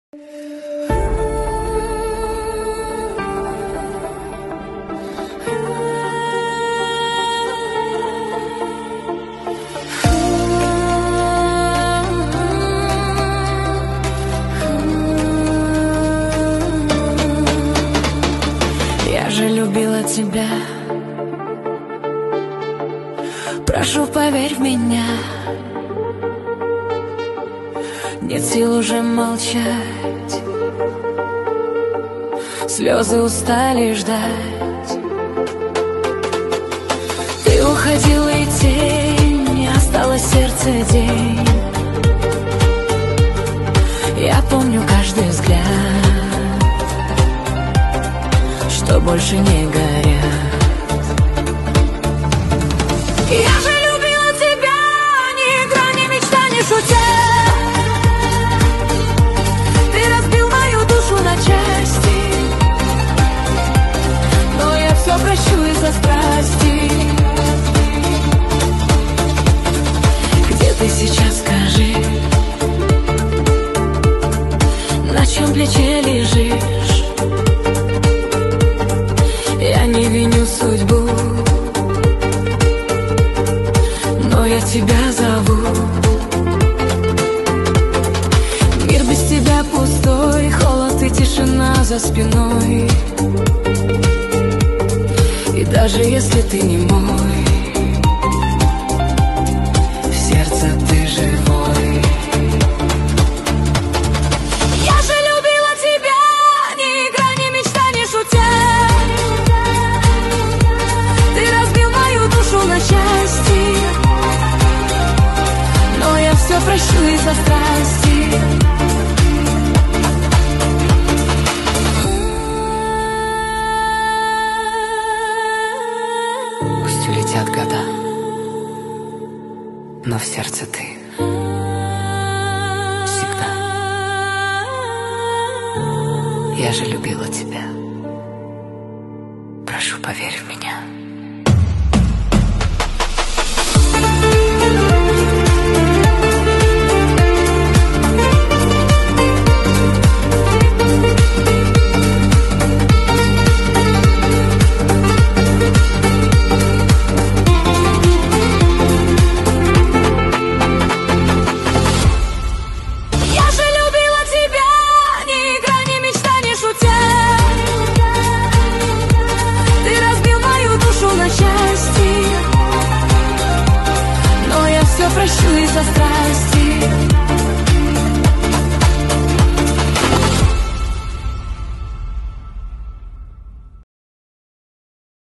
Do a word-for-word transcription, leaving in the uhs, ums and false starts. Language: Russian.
Я же любила тебя. Прошу, поверь в меня. Нет сил уже молчать. Слезы устали ждать. Ты уходила, и тень, осталось сердце день. Я помню каждый взгляд, что больше не горят. Я же любила тебя, ни игра, ни мечта, ни шутя. Ты разбил мою душу на части, но я все прощу из-за страсти. Где ты сейчас, скажи? На чьем плече лежишь? Я не виню судьбу, но я тебя зову. Мир без тебя пустой, холод и тишина за спиной. И даже если ты не мой, в сердце ты живой. Я же любила тебя, ни игра, ни мечта, ни шутя. Ты разбил мою душу на части, но я все прощу из-за страсти. Пусть улетят года, но в сердце ты всегда. Я же любила тебя. Прошу, поверь в меня.